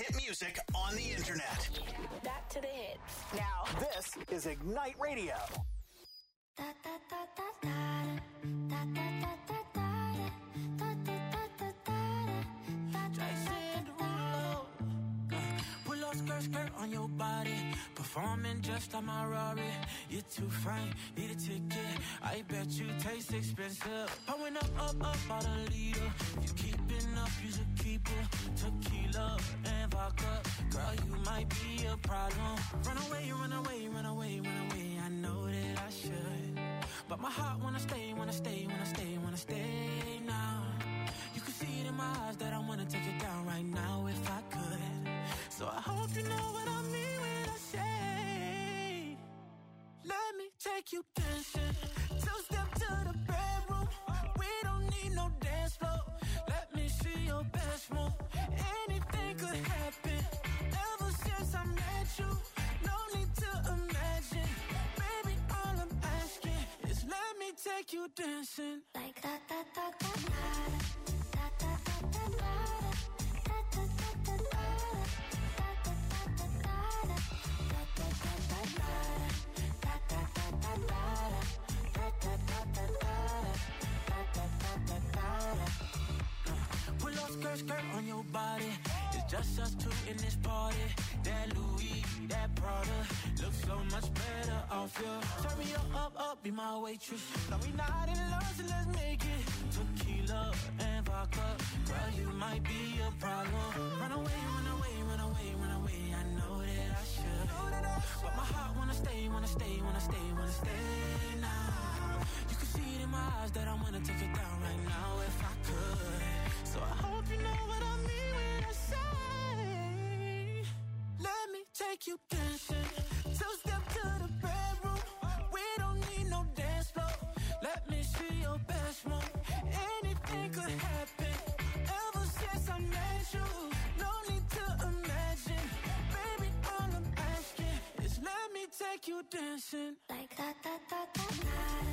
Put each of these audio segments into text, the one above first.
hit music on the internet. Back to the hits. Now, this is Ignite Radio. Skirt on your body, performing just like my Rari. You're too fine, need a ticket. I bet you taste expensive. Pouring up out a leader. If you keeping up, you should keep it. Tequila and vodka, girl, you might be a problem. Run away, run away, run away, run away. I know that I should, but my heart wanna stay, wanna stay, wanna stay, wanna stay now. You can see it in my eyes that I wanna take it down right now if I could. So I hope you know what I mean when I say, let me take you dancing. Two-step to the bedroom. We don't need no dance floor. Let me see your best move. Anything could happen. Ever since I met you, no need to imagine. Baby, all I'm asking is let me take you dancing. Like that, that, that, that, that. Skirt on your body. It's just us two in this party. That Louis, that Prada looks so much better off you. Turn me up, be my waitress. Now we not in love, so let's make it. Tequila and vodka, girl, you might be a problem. Run away, run away, run away, run away. I know that I should, but my heart wanna stay, wanna stay, wanna stay, wanna stay now. You can see it in my eyes that I wanna take it down right now if I could. So I hope you know what I mean when I say, let me take you dancing. Two-step to the bedroom. We don't need no dance floor. Let me see your best move. Anything could happen. Ever since I met you, no need to imagine. Baby, all I'm asking is let me take you dancing. Like that, that, that, that, that.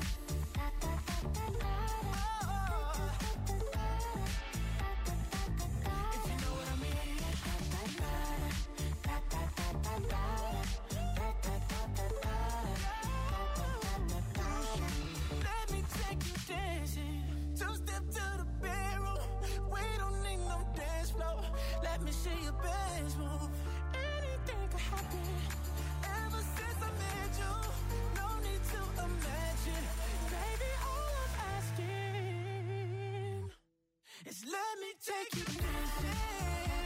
Let me take you dancing.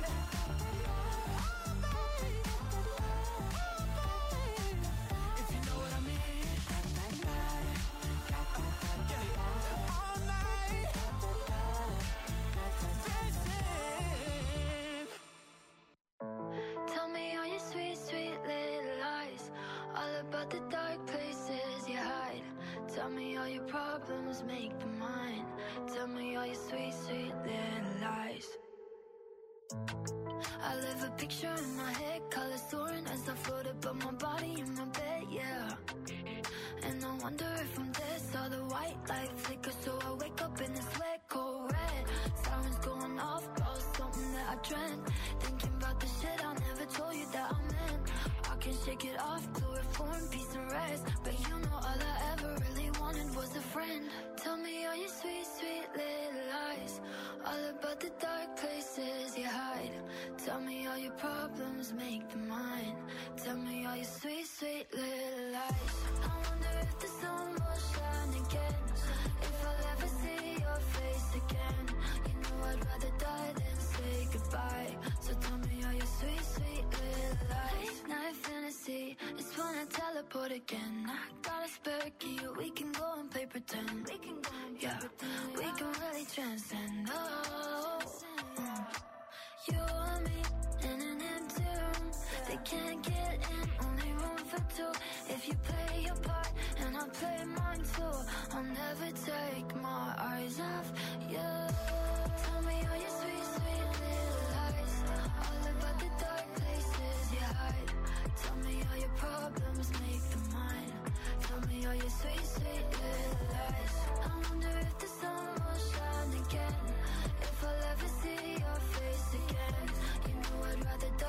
If you know what I mean. All night. Dancing. Tell me all your sweet, sweet little lies. All about the dark places you hide. Tell me all your problems, make them mine. Tell me all your sweet, sweet little lies. I live a picture in my head, colors soaring as I float above my body in my bed, yeah. And I wonder if I'm dead, saw the white light flicker, so I wake up in this wet, cold red. Sirens going off, about something that I dreamt. Thinking about the shit I never told you that I meant. I can shake it off, chloroform, peace and rest. But you know all I ever really wanted was a friend. Tell me all your sweet, sweet little lies. All about the dark places you hide. Tell me all your problems, make them mine. Tell me all your sweet, sweet little lies. I wonder if the sun will shine again. If I'll ever see your face again. You know I'd rather die than say goodbye. So tell me all your sweet, sweet little lies. Late night fantasy, it's when I teleport again. I got a spare key, we can go and play pretend. We can go and play pretend. We can really transcend. Oh, you and me in an empty room. They can't get in, only room for two. If you play your part and I play mine too, I'll never take my eyes off you. Tell me all your sweet, sweet little lies. All about the dark places you hide. Tell me all your problems, make them mine. Tell me all your sweet, sweet little lies. I wonder if the sun will shine again. If I'll ever see your face again. You know I'd rather die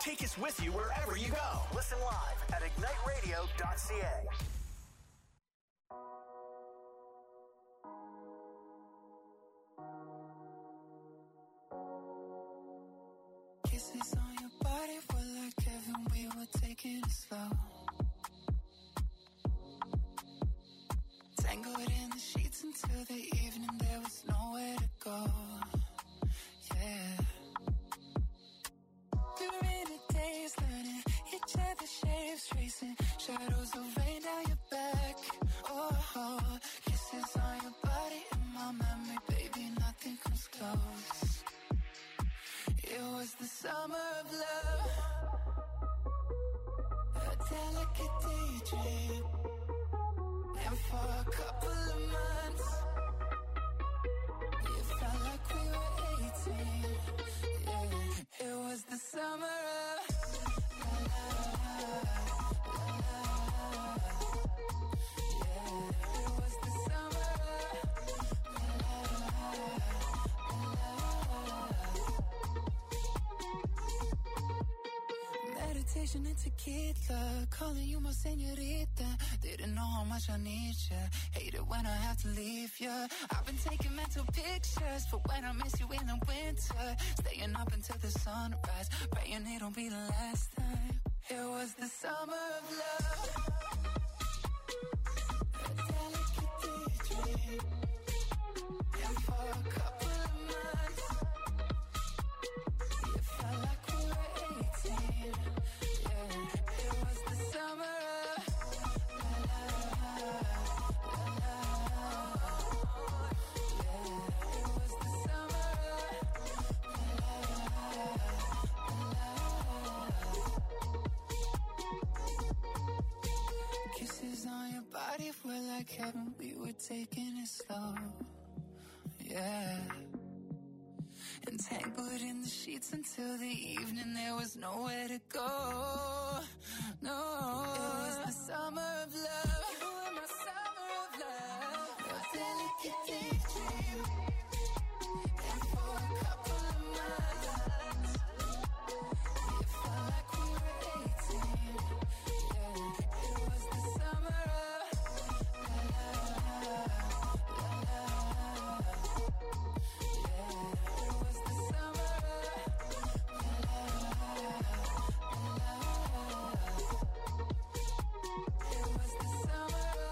Take us with you wherever you go. Listen live at igniteradio.ca. Kisses on your body were like heaven, we were taking it slow. Tangled in the sheets until the evening, there was nowhere to go. Yeah. We were in a daze, learning each other's shapes, tracing shadows of rain down your back. Oh, kisses on your body in my memory, baby, nothing comes close. It was the summer of love, a delicate daydream. And for a couple of months, it felt like we were 18. Yeah, it was the summer of la la la la. Yeah, it was the summer of la la. Meditation and tequila, calling you my señorita. Didn't know how much I need ya. Hate it when I have to leave ya. I've been taking mental pictures for when I miss you in the winter. Staying up until the sunrise, praying it don't be the last time. It was the summer of love, a delicate daydream. And for a couple of months, it felt like we were 18. Yeah, it was the summer of kisses on your body were like heaven, we were taking it slow. Yeah. Entangled in the sheets until the evening, there was nowhere to go. No, it was the summer of love. You were my summer of love, a delicate daydream. And for a couple of months, it felt like we were 18. Yeah, it was the summer of la la la la. Yeah, it was the summer of la la la la. It was the summer of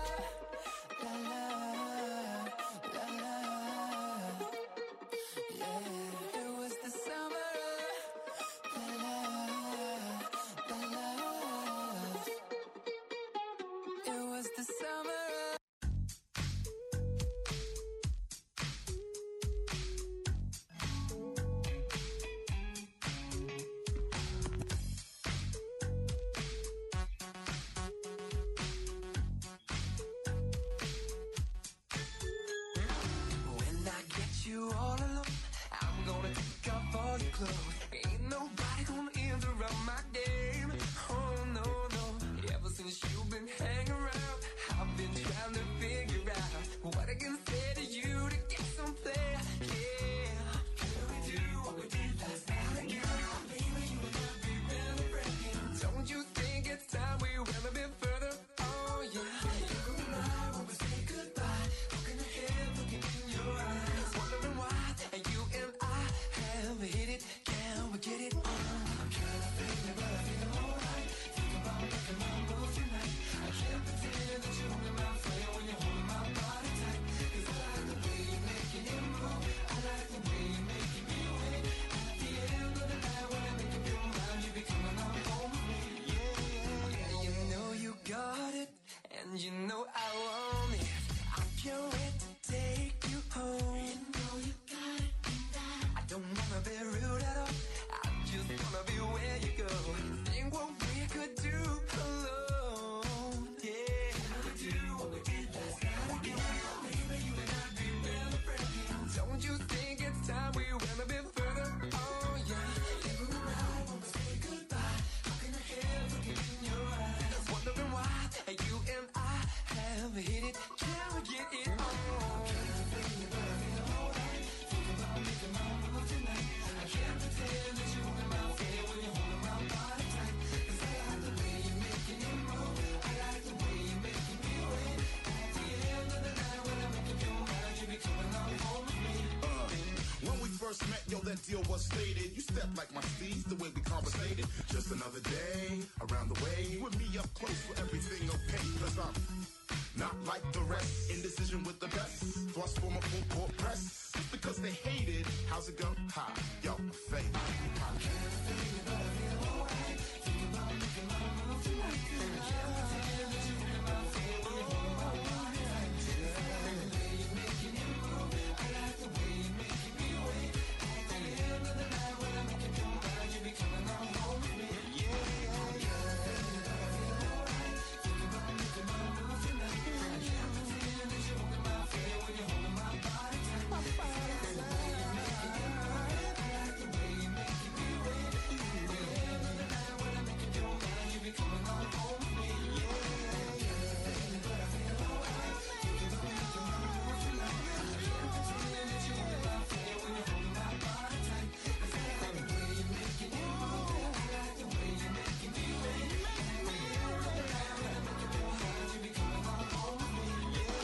what's stated. You step like my steez, the way we conversated. Just another day, around the way. You and me up close for everything okay. Cause I'm not like the rest. Indecision with the best. Thrust for my full court press. Just because they hated, how's it go? Ha, yo, fake. I can't think about it, alright. Think about making my move tonight. And I can't pretend that you in my fear when you hold my body tight. And the way you're making it move, I like the way you're making me wait. At the end of the night when I make it come back, you be coming on home with me. Yeah, yeah, yeah. Alright, think about making my move tonight. And I can't pretend that you in my fear when you hold my body tight. And the way you're making it move, I like the way you're making me wait. At the end of the night when I make it come back, you be coming on home with me. Yeah, yeah, yeah. But I feel alright. Think about making my move tonight. And I can't pretend that you in my fear when you hold my body tight. And the way you're making it move, I like the way you're making me wait. At the end of the night when I make it come back, you be coming on home with me. Yeah,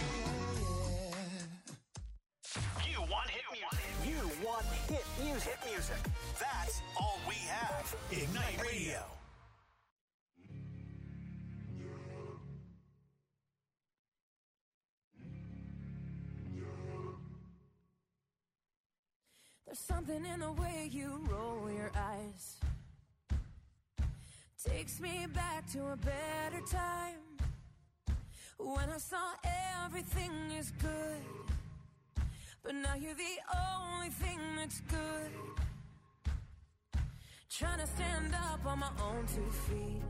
yeah. You want hit music. You want hit music. Hit music. That's all we have. Ignite Radio. There's something in the way you roll your eyes. Takes me back to a better time. When I saw everything is good. But now you're the only thing that's good. Trying to stand up on my own 2 feet.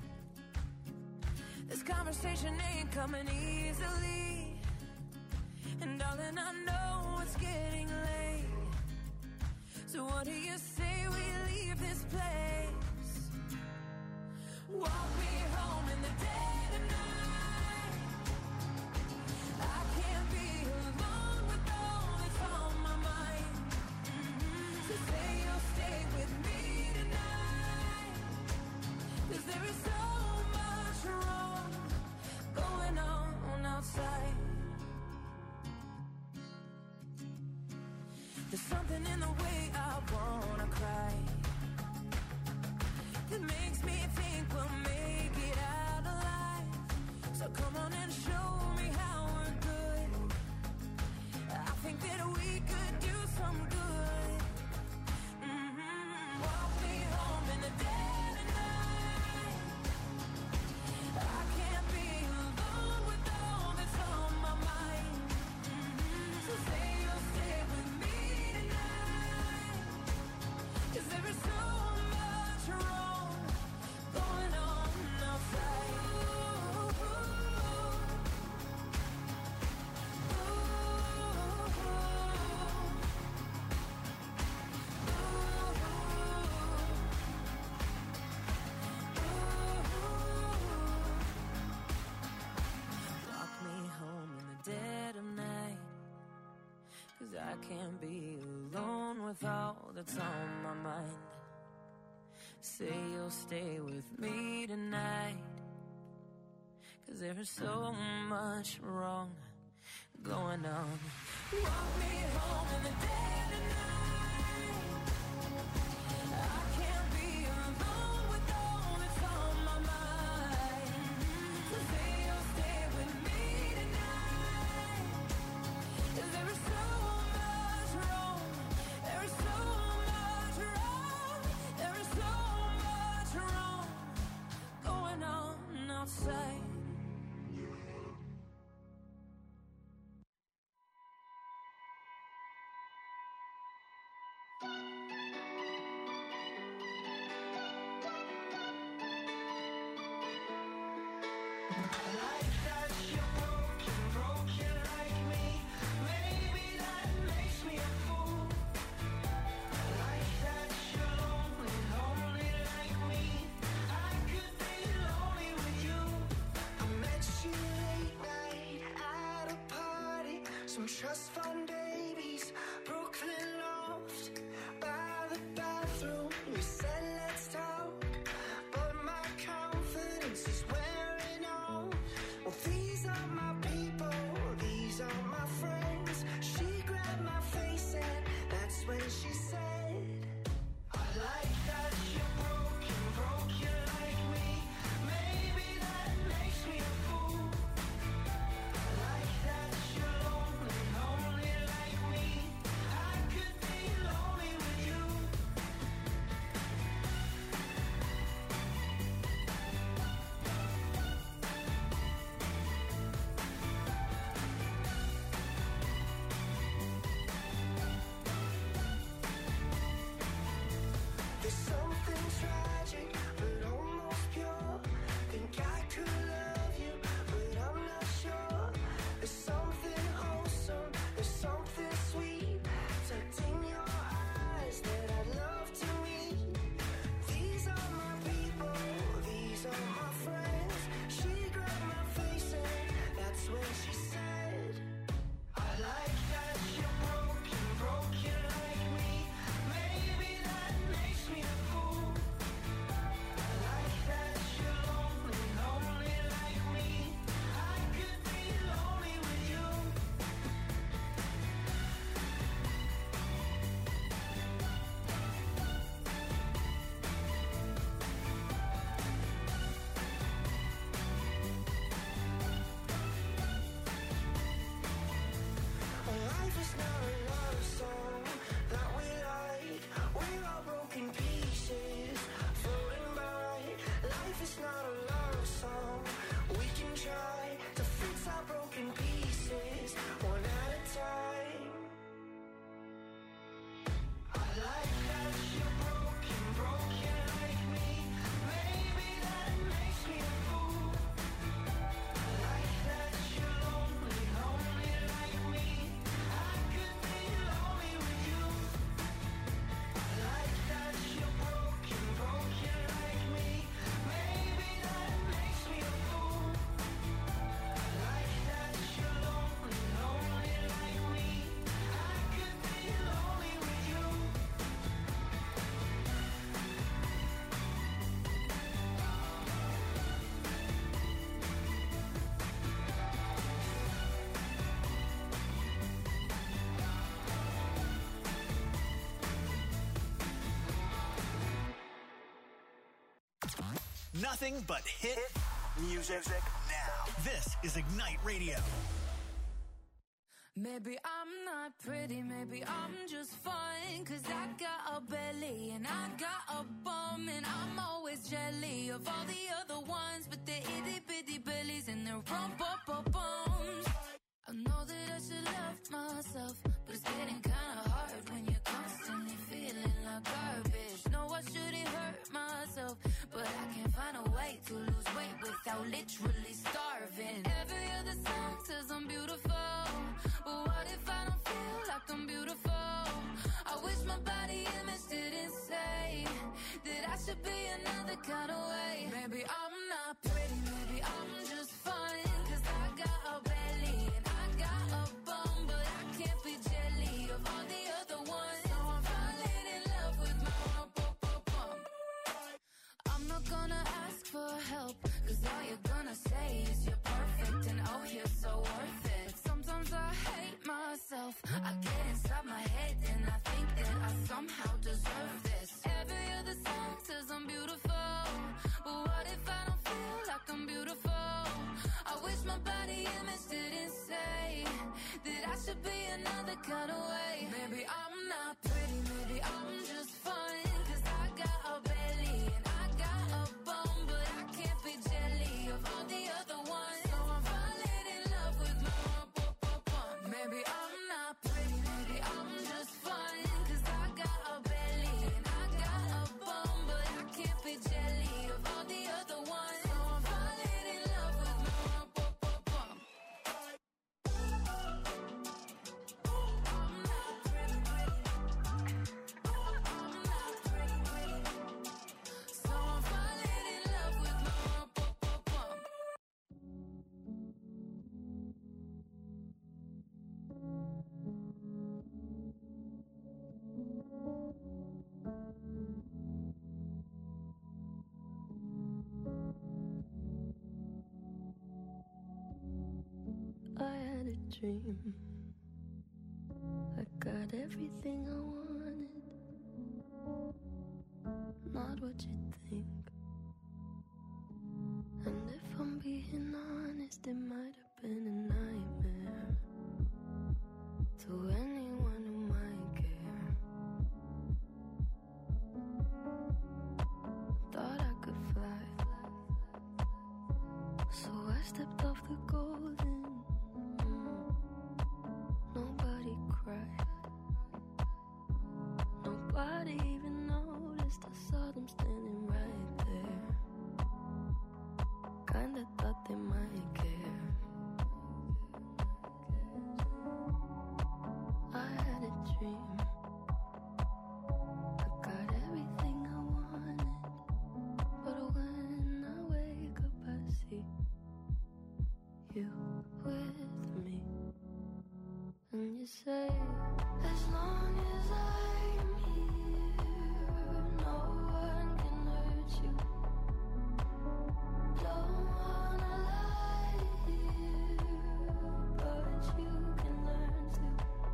This conversation ain't coming easily. And darling, I know it's getting late. So what do you say we leave this place? Walk me home in the dead of night. I can't be alone with all that's on my mind. So say you'll stay with me tonight. 'Cause there is so much wrong going on outside. There's something in the way I wanna cry that makes me think we'll make it out alive. So come on and show me how we're good. I think that we could do some good. Walk me home in the dead of night. I can't be alone with all that's on my mind. So say you'll stay with me tonight. 'Cause there is so much wrong going on outside. Walk me home in the dead of night. 'Cause I can't be alone with all that's on my mind. Say you'll stay with me tonight. 'Cause there is so much wrong going on. Walk me home in the dead of night. I can't be alone with all that's on my mind. So say you'll stay with me tonight. 'Cause there is so much wrong. There is so much wrong. There is so much wrong going on outside. Some trust fund babies, Brooklyn loft, by the bathroom. We said let's talk, but my confidence is wearing off. Well, these are my people, these are my friends. She grabbed my face and that's when she said, Nothing but hit music now. This is Ignite Radio. Maybe I'm not pretty, maybe I'm just fine. Cause I got a belly and I got a bum. And I'm always jelly of all the other ones. But they're itty bitty bellies and their rump-up-bums. I know that I should love myself, but it's getting kinda hard when you're constantly feeling like garbage. No, I shouldn't hurt myself, but I can't find a way to lose weight without literally starving. Every other song says I'm beautiful, but what if I don't feel like I'm beautiful? I wish my body image didn't say that I should be another kind of way. Maybe I'm not pretty, maybe I'm just fine. Cause I got a belly and I got a bum, but I can't be jelly of all the other ones. So I'm falling in love with my bum. I'm not gonna ask for help, cause all you're gonna say is you're perfect and oh, you're so worth it. Sometimes I hate myself, I get inside my head and I think that I somehow deserve this. Every other song says I'm beautiful, but what if I don't feel like I'm beautiful? I wish my body image didn't say that I should be another kind of way. Maybe I'm not pretty, maybe I'm just fine. Cause I got a belly and I got a bum, but I can't be jelly of all the other ones. So I'm falling in love with my bum. Maybe I'm not pretty, maybe I'm just fine. Cause I got a belly and I got a bum, but I can't be jelly of all the other ones. So I'm falling in love with my bum. I'm not pretty, I'm not pretty, so I'm falling in love with my bum. I had a dream. I got everything I wanted. Not what you think. And if I'm being honest, it might have been a nightmare to anyone who might care. Thought I could fly, so I stepped off the golden. Nobody cried. Nobody even noticed. I saw them standing right there. Kinda thought they might care. I had a dream. I got everything I wanted, but when I wake up I see you with me. And you say, as long as I'm here, no one can hurt you. Don't wanna lie here, but you can learn to.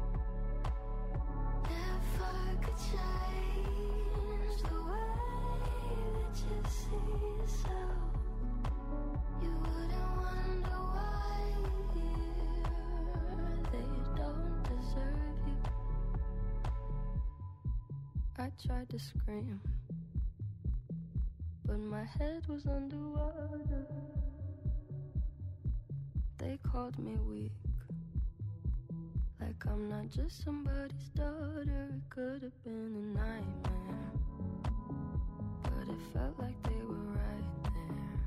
If I could change the way that you see yourself, you wouldn't wonder why they don't deserve you. I tried to scream, but my head was underwater. They called me weak, like I'm not just somebody's daughter. It could have been a nightmare, but it felt like they were right there.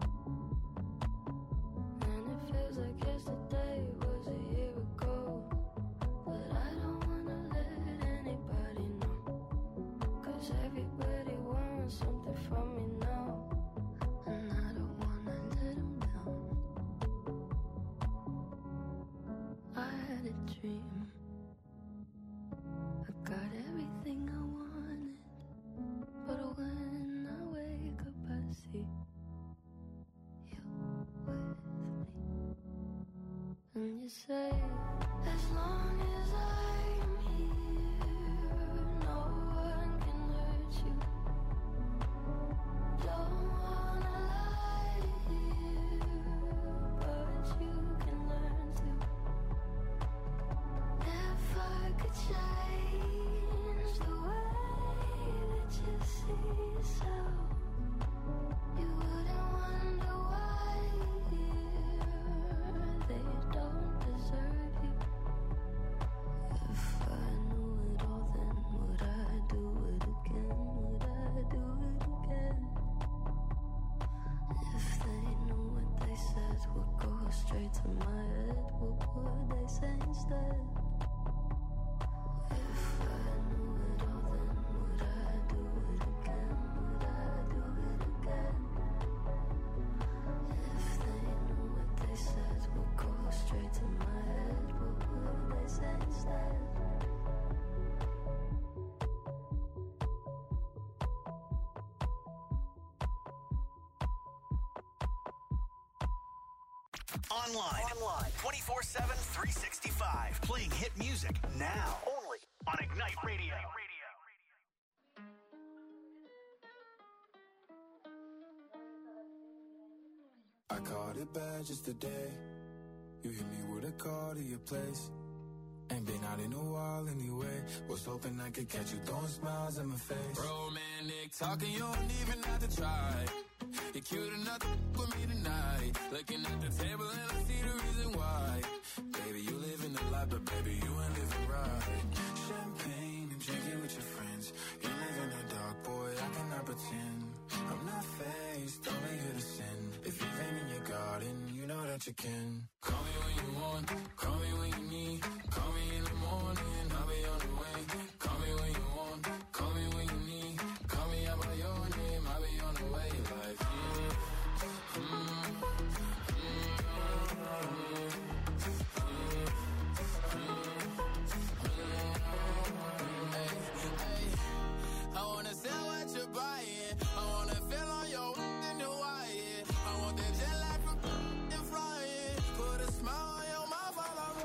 And it feels like yesterday was a year ago, but I don't wanna let anybody know, cause everybody wants something from me now, and I don't wanna let them down. I had a dream. I got everything I wanted, but when I wake up I see you with me. And you say, as long as I'm here, no one can hurt you. Don't Online. 24/7, 365. Playing hit music now. Only on Ignite Radio. I caught it bad just today. You hit me with a call to your place. Ain't been out in a while anyway. Was hoping I could catch you throwing smiles in my face. Romantic talking, you don't even have to try. You're cute enough to with me tonight. Looking at the table and I see the reason why. Baby, you live in the life, but baby, you ain't living right. Champagne and drinking with your friends. You live in the dark, boy, I cannot pretend. I'm not faced, only here to sin. If you've been in your garden, you know that you can. Call me when you want, call me when you need. Call me in the morning, I'll be on the way. Call me when you want, call me when you need. Call me out by your name, I'll be on the way. Like, I wanna sell what you're buying. I wanna feel on your in the wire. I want that jet lag from and flying. Put a smile on your mouth while I'm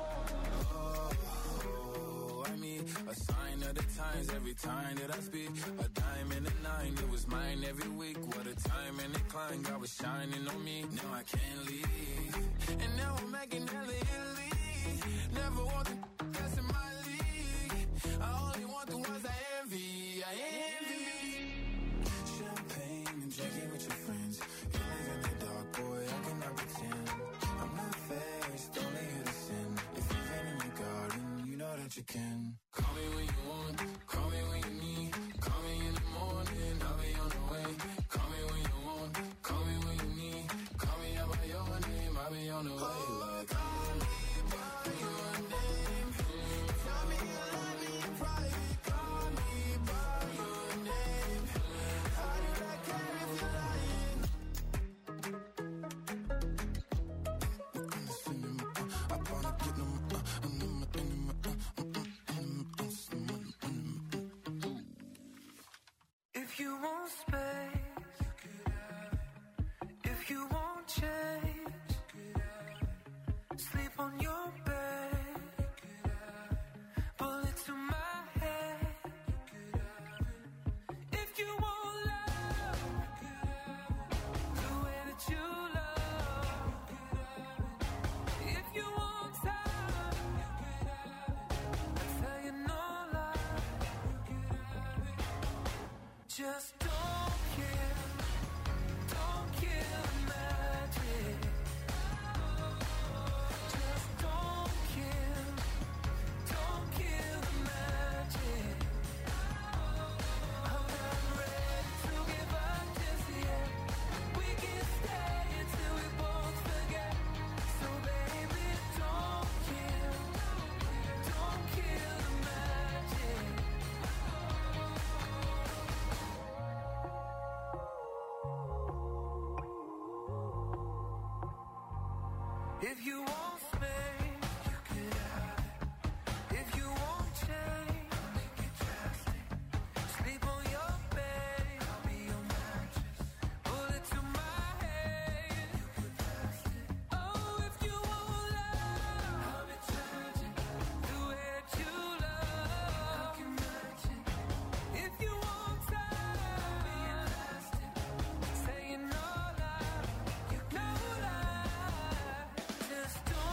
I mean, a sign of the times every time that I speak. A dime and a nine, it was mine every week. What a time and a climb, God was shining on me. Now I can't leave, and now I'm making hella Italy. Never want the best in my league. I only want the ones I envy. I envy. Champagne and drinking with your friends. You live in the dark, boy, I cannot pretend. I'm not faced, only here to sin. If you've been in your garden, you know that you can. Call me when you want, call me when you need. Call me in the morning, I'll be on the way. Call me when you want, call me when you need. Call me out by your name, I'll be on the way. Like, call me by your name. Tell me you love me in private. Call me by your name. How did I care if you're lying? I wanna get them, If you want space, if you want change, sleep on your bed, bullet to my head. If you want love, the way that you love. If you want time, I tell you no lie. Just don't kill the magic. Just don't kill the magic. I'm not ready to give up just yet. We can stay until we both forget. So baby, don't kill the magic. If you want space, you can have it. If you want change, I'll make it drastic. Sleep on your bed, I'll be your mattress. Bullet to my head, you can pass it. Oh, if you want love, I'll be tragic. The way that you love, I can match it. If you want time, I'll be elastic. Saying no lie, you no lie. Just don't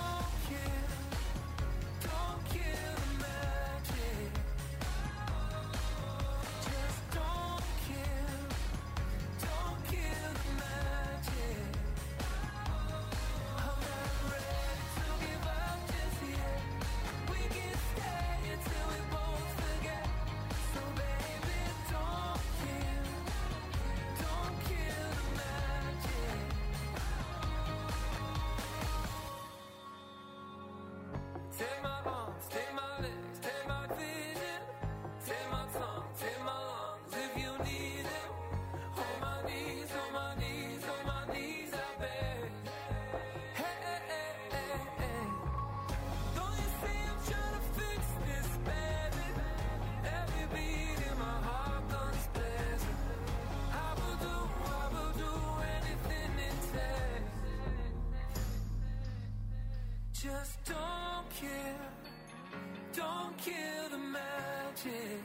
magic.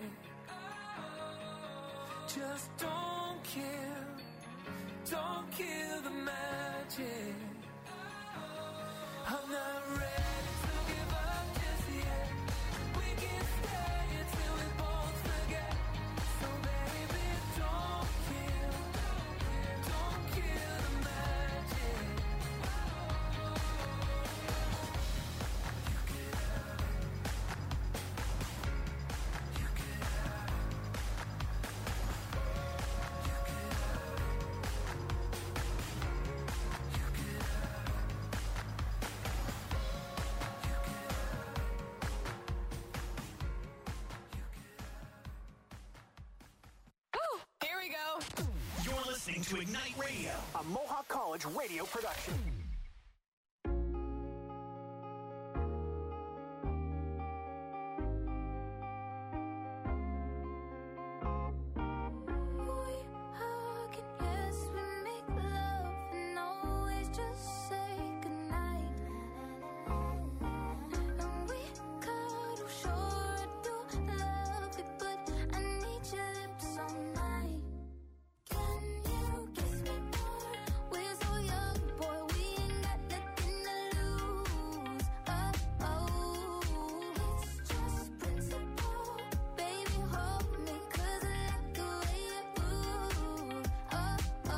Just don't kill the magic. I'm not ready to give up just yet. We can stay until we both forget. So baby, don't kill the magic. You can have it. You can have it. You can have it. You can have it. Here we go. You're listening to Ignite Radio, a Mohawk College radio production. We hug and yes, we make love and always just say goodnight. And we cuddle, sure I do love it, but I need your lips all night. Can you kiss me more? We're so young, boy, we ain't got nothing to lose. Oh, it's just principle. Baby, hold me, 'cause I like the way you move. Oh,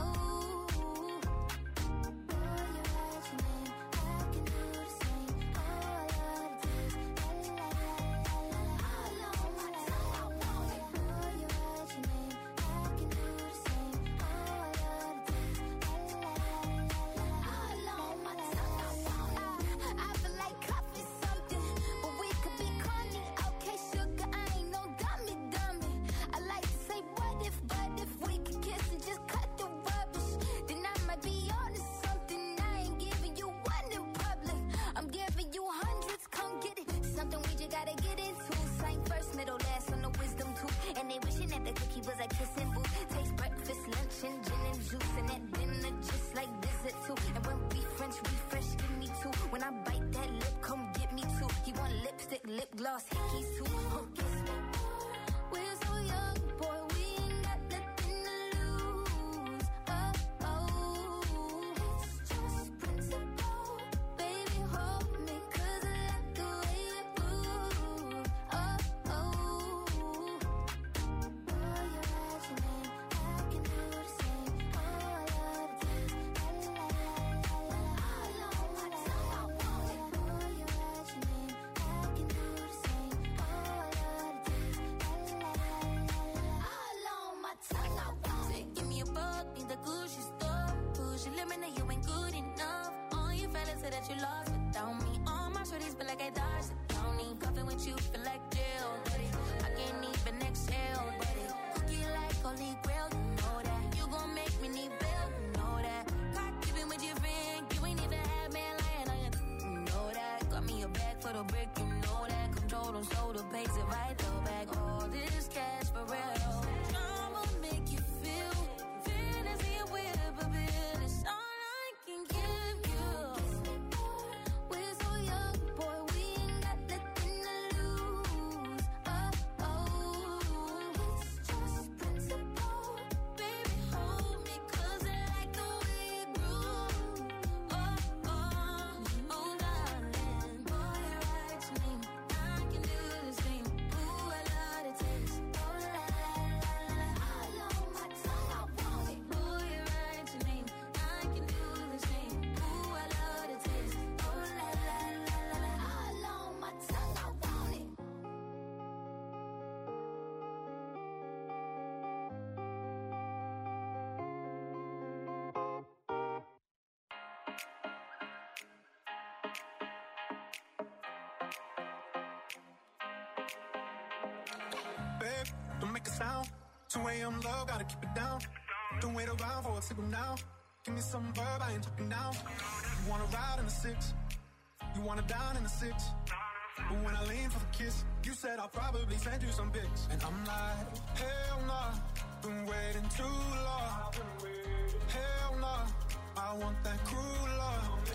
boy, you write your name, I can do the same. Oh, I love the taste, la la la la la la. All on my tongue, I want it. Boy, you write your name, I can do the same. Oh, I love the taste, la la la la la. All on my tongue, I want it. I feel like coffee something, but we could be corny. Okay, sugar, I ain't no dummy. I like to say what if we could kiss and just cut the rubbish, then I might be onto something. I ain't giving you one in public, I'm giving you hundreds. Come get it, something we just gotta get into. Same first, middle, last on the wisdom tooth. And they wishing that the cookie was a kissing booth. Taste breakfast, lunch, and gin and juice, and that dinner just like dessert too. And when we French refresh, give me two. When I bite that lip, come get me two. He want lipstick, lip gloss, hickeys too. Kiss me more. We're so young, boy, we ain't got nothing to lose. It's just principle. Baby, hold me, 'cause I like the way you move. Oh, boy, you write your name, I can do the same. Oh, I love the taste, la la la la la. All on my tongue, I want it. Boy, you write your name, I can do the same. Oh, I love the taste, la la la la la. All on my tongue, I want it. Give me a buck in the Gucci store. Push your limit, now you ain't good enough. All your fellas say that you lost without me. All my shorties feel like I dodged the county. Cuffing with you feel like jail, buddy. I can't even exhale, buddy. Cookie like holy grail, you know that. You gon' make me need bail, you know that. Cock giving with your friend, you ain't even had man lying on you, you know that. Got me a bag for the brick, you know that. Control them, so the pays it right, though back. All this cash for real. Drama make you feel fantasy and whip a bill. It's all I can give you. We're so young, boy, we ain't got nothing to lose. It's just principle. Baby, hold me, 'cause I like the way you groove. Darling. Boy, you write your name, I can do the same. Ooh, I love the taste. Oh, la la la la. All on my tongue, I want it. Boy, you write your name, I can do the same. Ooh, I love the taste. Oh, la la la la. All on my tongue, I want it. Babe, don't make a sound. 2 a.m. love, gotta keep it down. Don't wait around for a signal now. Give me some verb, I ain't talking down. You wanna ride in the 6, you wanna dine in the 6. But when I lean for the kiss, you said I'll probably send you some pics. And I'm like, hell nah, been waiting too long. Hell nah, I want that cruel love.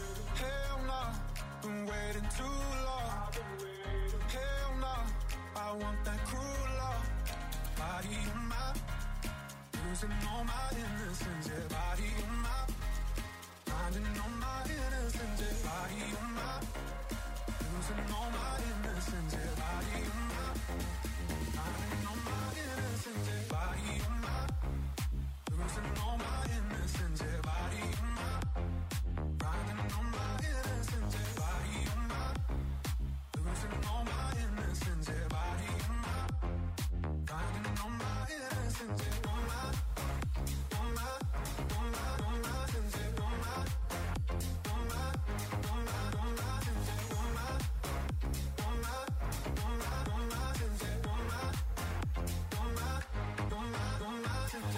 Hell nah, been waiting too long. Hell nah, I want that cruel love. Body on my, losing all my innocence. Yeah, body on my, finding all my innocence. Yeah, body on my, losing all my innocence. Yeah, body on my, finding all my innocence. Yeah, body on my, losing all my innocence. Yeah, body on my, finding all my innocence. Yeah, body on my, losing all my innocence. Yeah, body on my, finding all my innocence. Yeah, on my, on my, on my, on my innocence. Yeah, on my, on my, on my, on my innocence. Yeah, on my, on my, on my, on my innocence. Yeah, on my, on my, on my, on my innocence.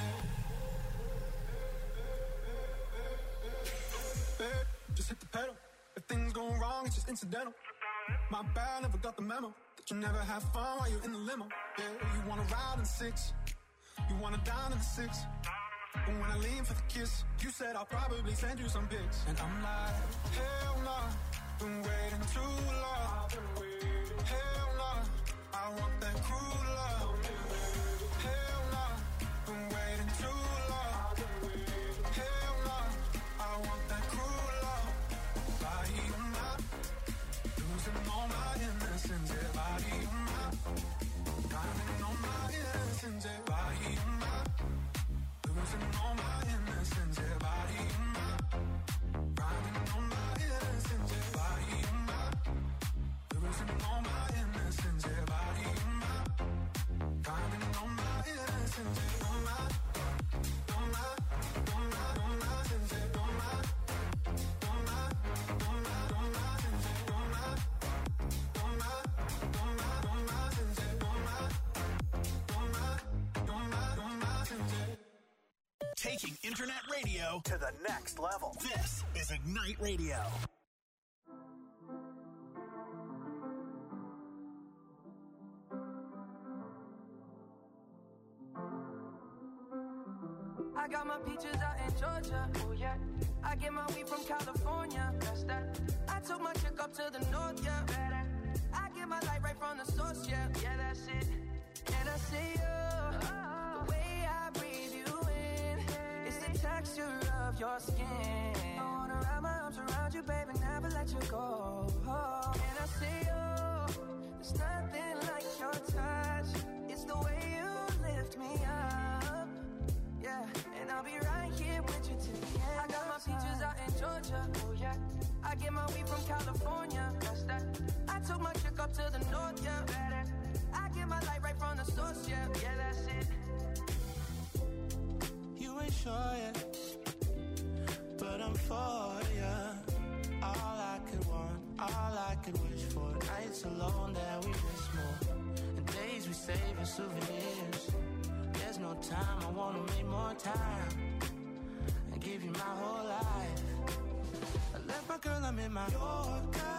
Babe, just hit the pedal. If things go wrong, it's just incidental. My bad, never got the memo that you never have fun while you're in the limo. Yeah, you wanna ride in the 6, you wanna dine in the 6. But when I lean for the kiss, you said I'll probably send you some pics. And I'm like, hell nah, been waiting too long. Hell nah, I want that cruel love. Hell nah, been waiting too long. Hell nah, I want that cruel love. Body on my, losing all my innocence. Yeah, body on my, finding all my innocence. Yeah, body on my, losing all my innocence. Yeah, body on my, finding all my innocence. Yeah, body on my, losing all my innocence. Yeah, body on my, finding all my innocence. Yeah, on my, on my, on my, on my innocence. Yeah, on my, on my, on my, on my innocence. Yeah, on my, on my, on my, on my innocence. Yeah, on my, on my, on my, on my innocence. Yeah. Taking internet radio to the next level. This is Ignite Radio. I got my peaches out in Georgia, oh yeah. I get my weed from California, that's that. I took my chick up to the north, yeah. I get my light right from the source, yeah. Yeah, that's it. And I see you, the way I breathe you in, it's the texture of your skin. I wanna wrap my arms around you, baby, never let you go. And I see you, there's nothing like your touch. It's the way you lift me up. Yeah, and I'll be right here with you till the end. I got my peaches out in Georgia, oh yeah. I get my weed from California, that's that. I took my chick up to the north, yeah. I get my light right from the source, yeah. Yeah, that's it. You ain't sure yet, but I'm for ya. All I could want, all I could wish for. Nights alone that we miss more, and days we save as souvenirs. There's no time, I wanna make more time and give you my whole life. I left my girl, I'm in my Yorker.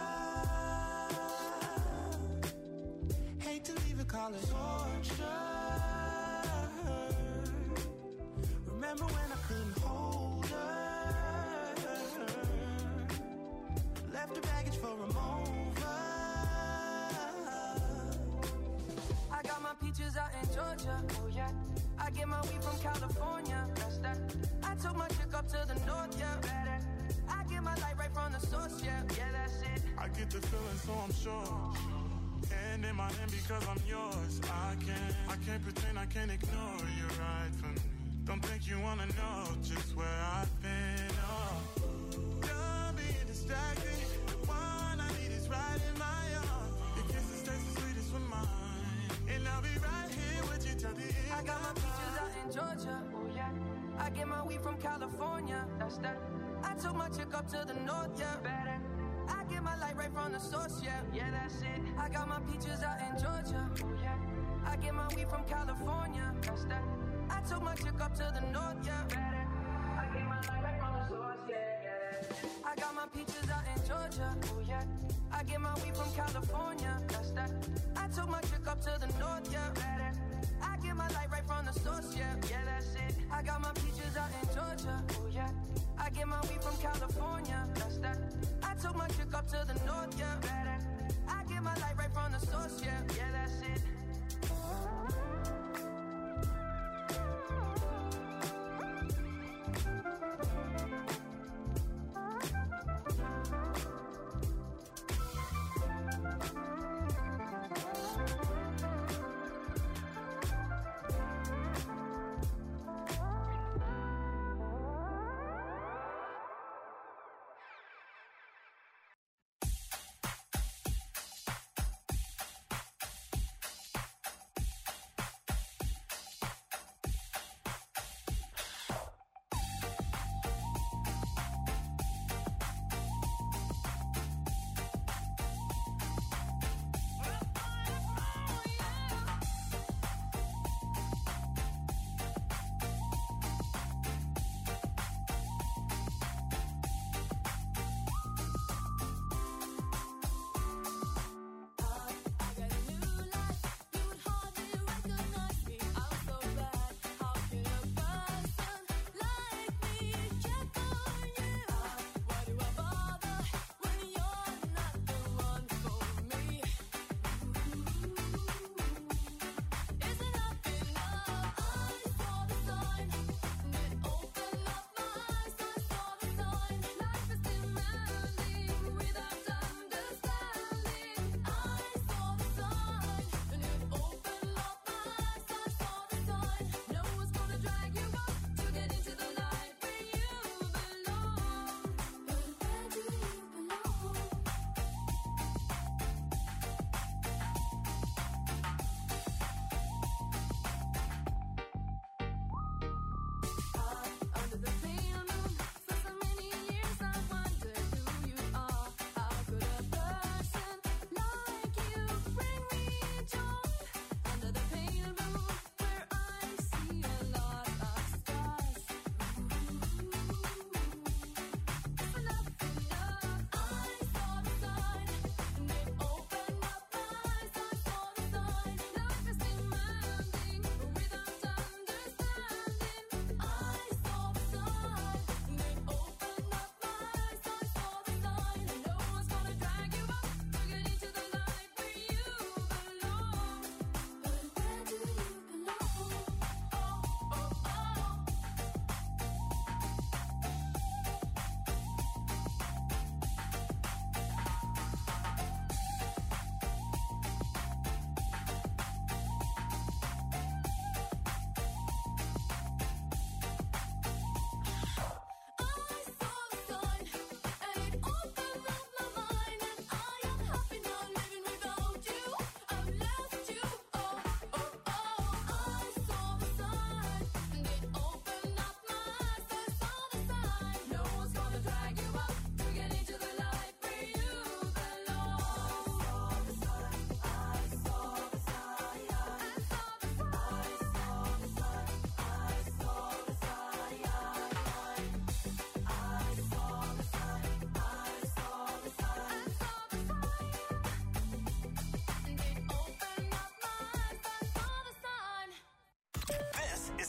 Hate to leave it, call it torture. Remember when I couldn't hold her? Left her baggage for a mover. I got my peaches out in Georgia, oh yeah. I get my weed from California, that's that. I took my chick up to the north, yeah. I get my light right from the source, yeah. Yeah, that's it. I get the feeling, so I'm sure. Hand in my hand because I'm yours. I can't pretend, I can't ignore you right from me. Don't think you wanna know just where I've been. Oh, done being distracted. The one I need is right in my arms. Your kisses taste the sweetest with mine, and I'll be right here with you till the end. I got my peaches out in Georgia, oh yeah. I get my weed from California, that's that. I took my chick up to the north, yeah. I get my light right from the source, yeah. Yeah, that's it. I got my peaches out in Georgia, oh yeah. I get my weed from California, that's that. I took my chick up to the north, yeah. I get my light right from the source, yeah. I got my peaches out in Georgia, oh yeah. I get my weed from California, that's that. I took my chick up to the north, yeah. I get my light right from the source, yeah. Yeah, that's it. I got my peaches out in Georgia, oh yeah. I get my weed from California, that's that. I took my chick up to the north, yeah. I get my light right from the source, yeah. Yeah, that's it.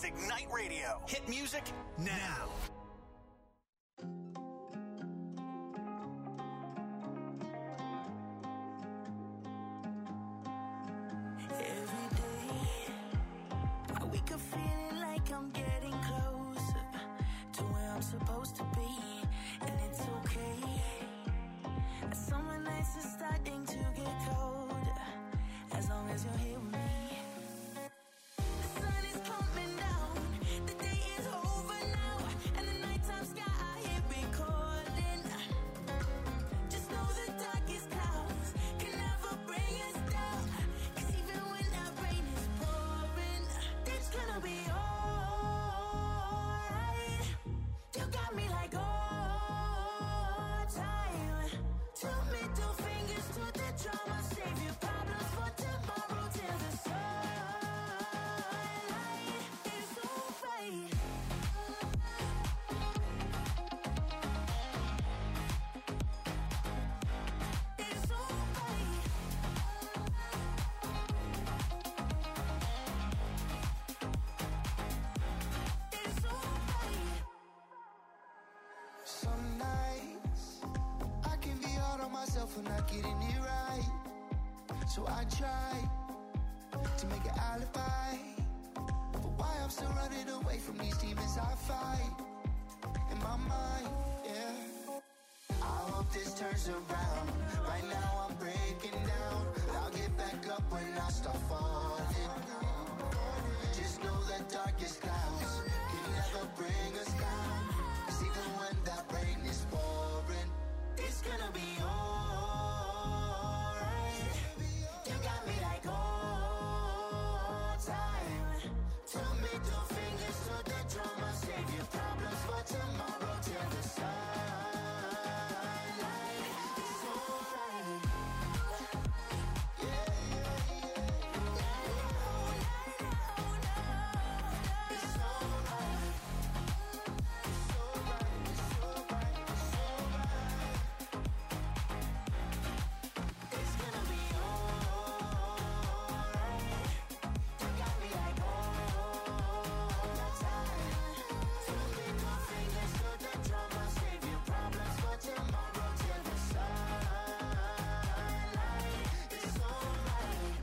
is Ignite Radio. Hit music now. Every day, I wake up feeling like I'm getting closer to where I'm supposed to be, and it's okay. Summer nights are starting to get colder, as long as you're here with me. The sun is coming down, the day is over now, and the nighttime sky here be calling. Just know the darkest clouds can never bring us down, 'cause even when that rain is pouring, it's gonna be alright. You got me like all time. Two middle fingers to the drama, save your problems for tomorrow till the sunlight is alright. It's alright. It's alright. Some nights I can be hard on myself for not getting it right. So I try to make an alibi for why I'm still running away from these demons I fight in my mind, yeah. I hope this turns around. Right now I'm breaking down. I'll get back up when I start falling. Just know the darkest clouds can never bring us down, 'cause even when that rain is pouring, it's gonna be alright. You got me like all time. Two middle fingers to the drama, save your problems for tomorrow till the sunlight is alright. Yeah, yeah, yeah. It's alright. It's alright. It's alright. It's alright. It's gonna be alright. You got me like all the time. Two middle fingers to the drama, save your problems for tomorrow till the sunlight is alright.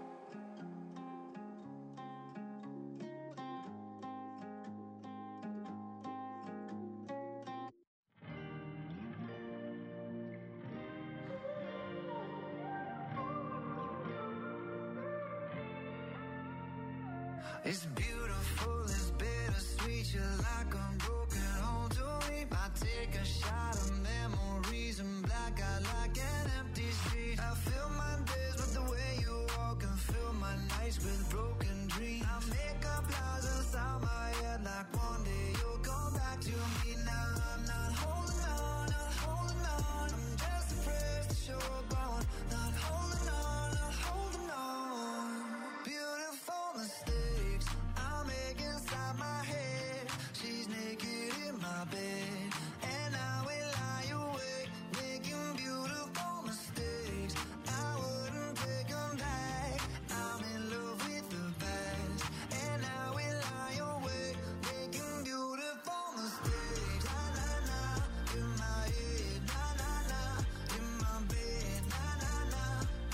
It's beautiful, it's bittersweet. You're like a broken home to me. I take a shot of memories and black out like an empty street. I fill my days with the way you walk and fill my nights with broken dreams. I make up lies inside my head like one day you'll come back to me. Now I'm not holding on, not holding on. I'm just afraid that you're gone. Not holding on, not holding on. Beautiful mistakes I make inside my head. She's naked in my bed, and I will lie awake, making beautiful mistakes. I wouldn't take them back. I'm in love with the past, and I will lie awake, making beautiful mistakes. Na na na, in my head. Na na na, in my bed. Na na na,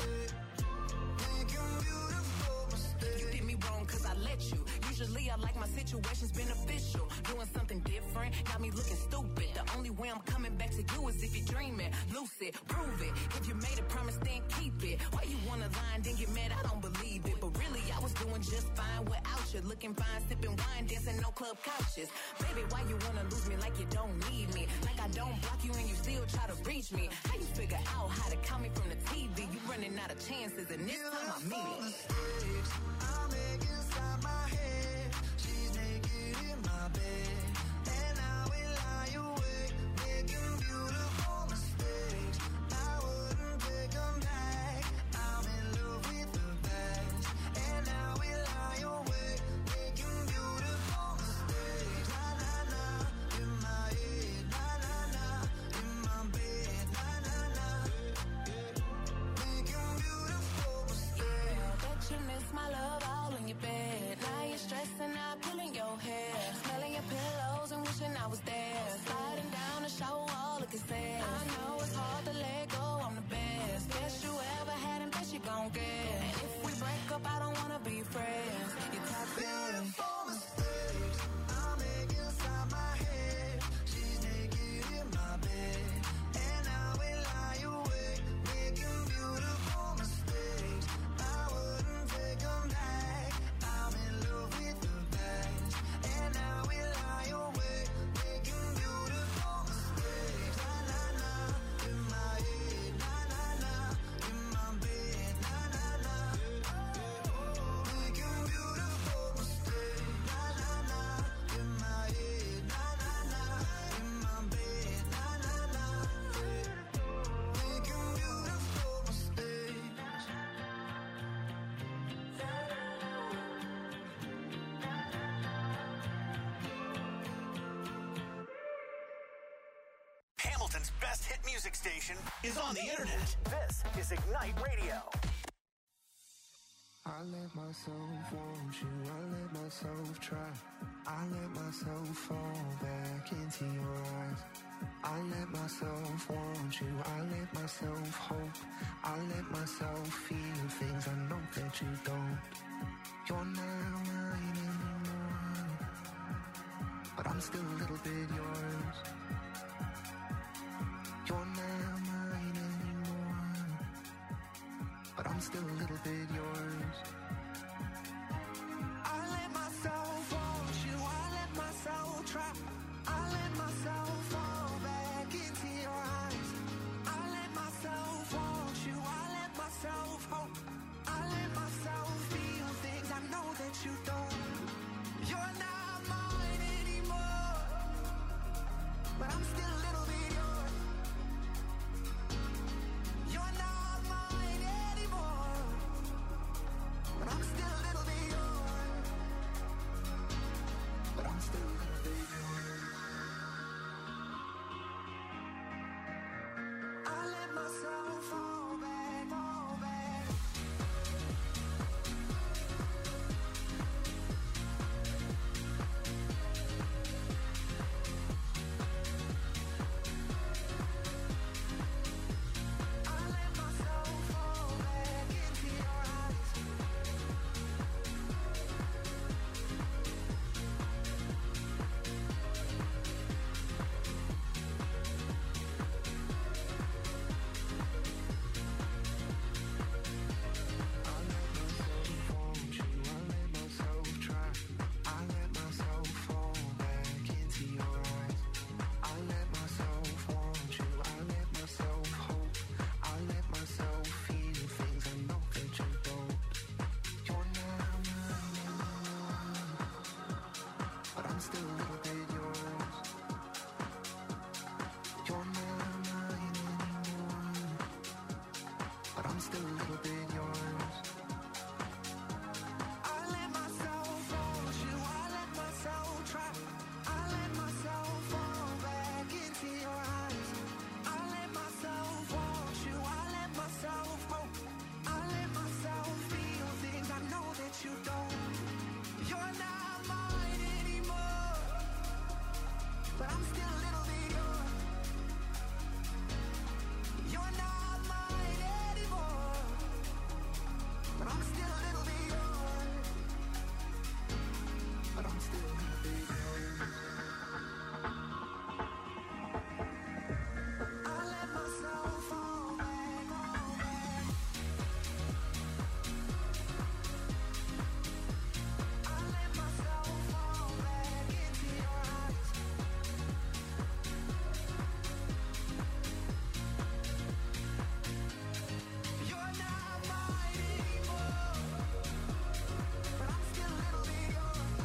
making beautiful mistakes. You did me wrong 'cause I let you. Usually I like my situations beneficial. Doing something different got me looking stupid. The only way I'm coming back to you is if you're dreaming. Lucid, prove it. If you made a promise, then keep it. Why you wanna lie and then get mad? I don't believe it. But really, I was doing just fine without you. Looking fine, sipping wine, dancing on club couches. Baby, why you wanna lose me like you don't need me? Like I don't block you and you still try to reach me. How you figure out how to call me from the TV? You running out of chances, and this time I mean it. Mistakes I make inside my head. She's naked in my bed, and I will lie awake, making beautiful mistakes. I wouldn't take them back. I'm in love with the past, and I will lie awake, making beautiful mistakes. Na na na, in my head. Na na na, in my bed. Na na na, making beautiful mistakes. I bet you miss my love. all in your bed. Now you're stressing out, pulling your hair, smelling your pillows and wishing I was there. Sliding down the shower wall, looking sad. I know it's hard to let go, I'm the best. Best you ever had and best you gon' get. And if we break up, I don't wanna be friends. You're toxic. Beautiful mistakes I make inside my head. She's naked in my bed, and I will lie awake, making beautiful mistakes. I wouldn't take them back. I'm in love with the best, and I will lie awake, making beautiful mistakes. Na na na, in my head. Na na na, in my bed. Na na na, making beautiful mistakes. Na na na, in my head. Na na na, in my bed. Na na na, making beautiful mistakes. Hamilton's best hit music station is on the internet. This is Ignite Radio. I let myself want you, I let myself try. I let myself fall back into your eyes. I let myself want you, I let myself hope. I let myself feel things I know that you don't. You're not mine anymore, but I'm still a little bit yours. You're not mine anymore, but I'm still a little bit yours. I let myself want you, I let myself try. I let myself fall back into your eyes. I let myself want you, I let myself hope. I let myself feel things I know that you don't. You're not mine anymore, but I'm still a little bit yours. You're not mine anymore, but I'm still a little bit yours. But I'm still a little bit yours. I let myself fall back, fall back. I let myself fall back into your eyes. I let myself want you, I let myself try. I let myself fall back into your eyes. I let myself want you, I let myself hope. I let myself feel things I know that you don't. You're not mine anymore, but I'm still a little bit yours. You're not mine anymore, but I'm still a little bit yours. I let myself want you, I let myself try. I let myself fall back into your eyes. I let myself want you, I let myself hope. I let myself feel things I know that you don't. You're not mine anymore, but I'm still a little bit yours. You're not mine anymore, but I'm still a little bit yours. But I'm still a little bit yours. I let myself fall back, fall back. I let myself fall back into your eyes. You're not mine anymore, but I'm still a little bit yours.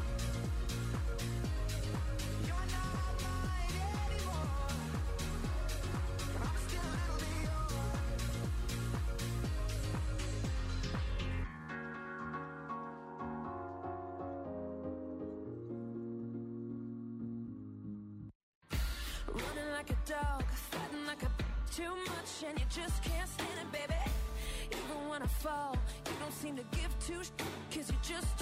You're not mine anymore, but I'm still a little bit yours. Running like a dog, fighting like a too much, and you just can't stand it, baby. Even when I fall, you don't seem to give two cause you just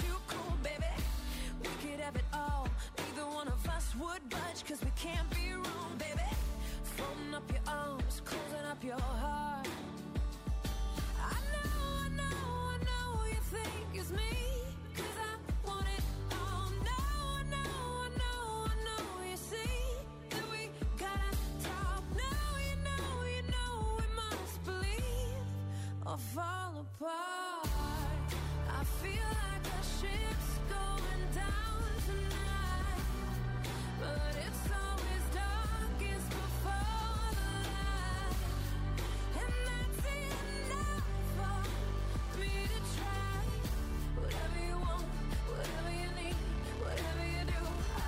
have it all. Neither one of us would budge, cause we can't be wrong, baby. Folding up your arms, closing up your heart. I know you think it's me, cause I want it all. No, I know, you see that we gotta talk. No, you know we must believe or fall apart. I feel like a ship's going down tonight, but it's always darkest before the light, and that's enough for me to try. Whatever you want, whatever you need, whatever you do,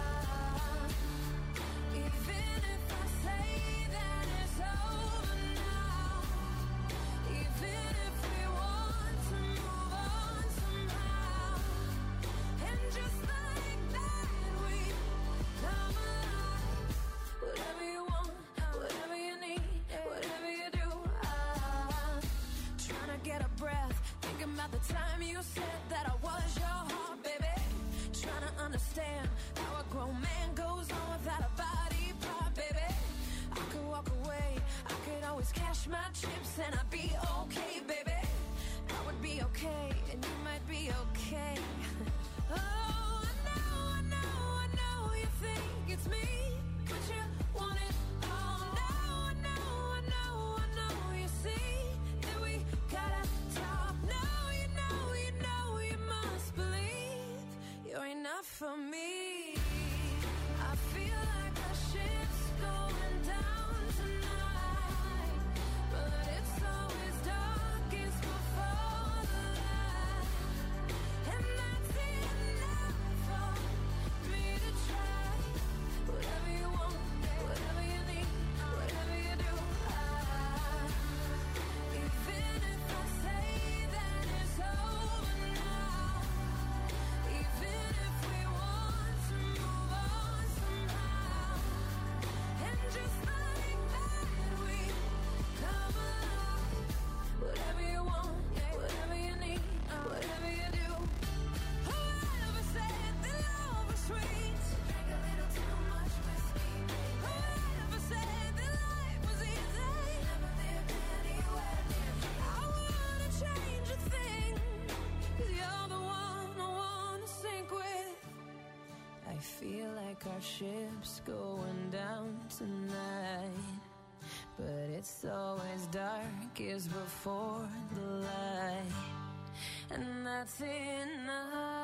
even if I say that it's over now, even if we want to move on somehow, and just like that we come alive. Whatever you want, whatever you need, whatever you do, trying to get a breath, thinking about the time you said that I was your heart, baby. Trying to understand how a grown man goes on without a body part, baby. I could walk away, I could always cash my chips and I'd be okay, baby. I would be okay, and you might be okay. Oh, I know you think it's me, but you want it all. No, I know, you see that we gotta talk. No, you know, you must believe you're enough for me. I feel like a ship's going down tonight, but it's always darkest before the light, and that's enough for me to try. Whatever you want, whatever you need, whatever you do, even if I say that it's over now, even if we want to move on somehow, and just like that we come alive. Whatever you want, whatever you need, whatever you do. Whoever said that love was sweet? Drink a little too much whiskey, baby. Whoever said that life was easy? Never lived anywhere near me. I wouldn't change a thing, cause you're the one I wanna sink with. I feel like our ship's going down tonight, but it's always darkest before the light, and that's enough.